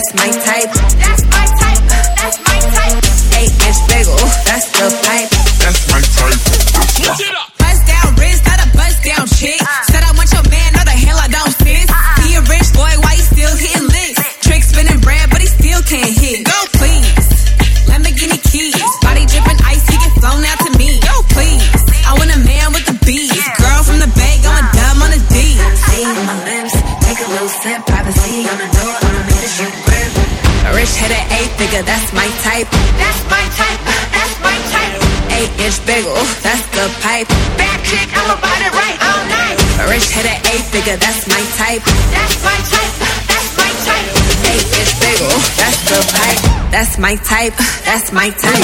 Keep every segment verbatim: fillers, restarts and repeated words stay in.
that's my type. That's my type, that's my type. Eight inch bagel, that's the pipe. That's my type. Switch it up. Bust down wrist, not a bust down chick. Said I want your man, no the hell I don't sis. He a rich boy, why he still hitting licks? Trick spinning bread, but he still can't hit. Go please, Lamborghini keys, body dripping ice, he get flown out to me. Go please, I want a man with the bees. Girl from the bay, going dumb on the D. See my lips, take a little sip, privacy on the door, I'ma make this shit grip. A rich head at eight figure, that's my type. That's my type, that's my type. Eight inch bagel, that's the pipe. Bad chick, I'ma bite it right all night. A rich head at eight figure, that's my type. That's my type, that's my type. Eight inch bagel, that's the pipe. That's my type, that's my type.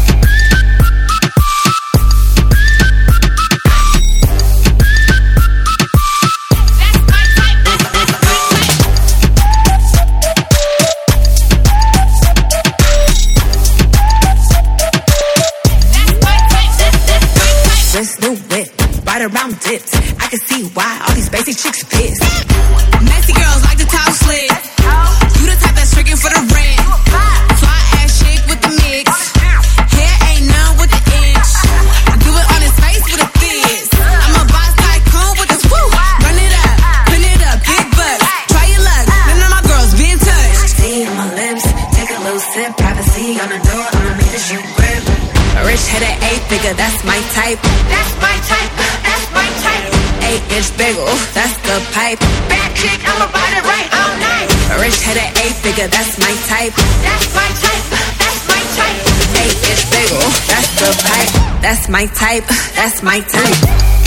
This new whip, right around dips. I can see why all these basic chicks pissed. Messy girls like to talk slick. You the type that's tricking for the rent. Fly ass chick with the mix. Hair ain't none with the inch. I do it on his face with a fizz. I'm a boss tycoon with the woo. Run it up, pin it up, big bucks. Try your luck, none of my girls being touched. See on my lips, take a little sip, privacy on the door, I'ma make this shit grip. A rich head at eight figure, that's my type. That's my type, that's my type. Eight inch bagel, that's the pipe. Bad chick, I'ma bite it right all night. A rich head at eight figure, that's my type. That's my type, that's my type. Eight inch bagel, that's the pipe. That's my type, that's my type.